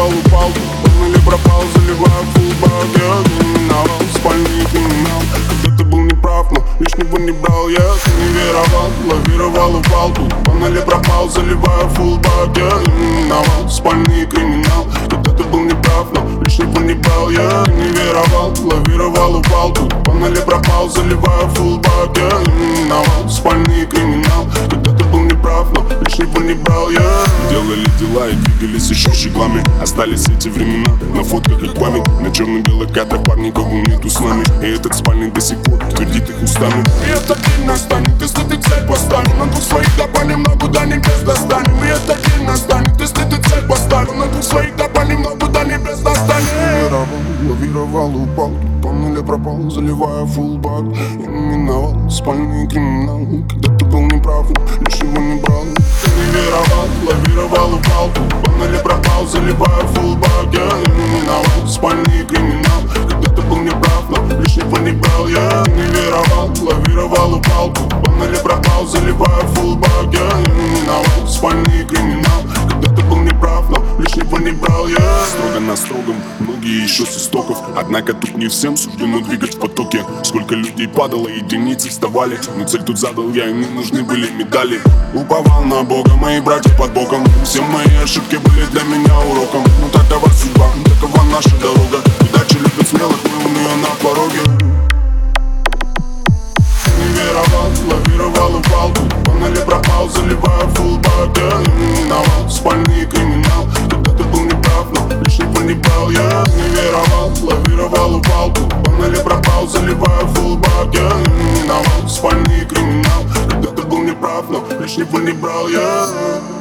лавировал, упал, или пропал, заливая фулбак. Я криминал, спальный криминал. Когда ты был неправ, но лишнего не брал. Я не веровал, лавировал, упал, или пропал, заливая фулбак. Я криминал, спальный криминал. Когда ты был неправ, но лишнего не брал. Я не веровал, лавировал, упал, или пропал, заливая фулбак. Я криминал, спальный криминал. Когда ты был неправ, но лишнего не брал. Я делали дела и двигались еще щеглами. Остались эти времена на фотках как память. На черно-белых кадрах парней, кого нету с нами. И этот спальный до сих пор твердит их устами. И это день настанет, если ты цель поставил. На двух своих допалим, но куда небес достанем. И это день настанет, если ты цель поставил. На двух своих допалим, но куда небес достанем. Лавировал, упал, тон или пропал, заливая фулбак. Я не миновал спальный криминал. Когда ты был неправ, лишнего не брал. Ты не веровал, лавировал, упал, тон или пропал, заливая фулбак. Я не миновал спальный криминал. Когда ты был неправ, но лишнего не брал. Я не веровал, лавировал, упал, тон или пропал, заливая фулбак. Я не миновал спальный криминал. Когда ты был неправ, но лишнего не брал. Я строго на строгом, многие еще с истоков. Однако тут не всем суждено двигать в потоке. Сколько людей падало, единицы вставали. Но цель тут задал я, им не нужны были медали. Уповал на Бога, мои братья под боком. Все мои ошибки были для меня уроком. Ну такова судьба, такова наша дорога. Удача любит смелых, мы у нее на пороге. Не веровал, лавировал, упал, он или пропал, заливая фулбак. Я не миновал спальный криминал. Когда ты был неправ, но лишнего не брал. Я не веровал, лавировал, упал, он или пропал, заливая фулбак. Я не миновал спальный криминал. Когда ты был неправ, но лишнего не брал. Я